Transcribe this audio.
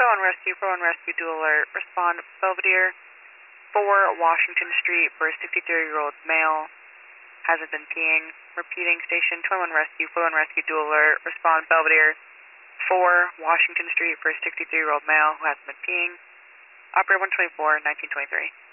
411 Rescue, dual alert. Respond Belvedere, 4 Washington Street for a 63-year-old male. Hasn't been peeing. Repeating, station 411 Rescue, dual alert. Respond Belvedere, 4 Washington Street for a 63-year-old male who hasn't been peeing. Operator 124, 1923.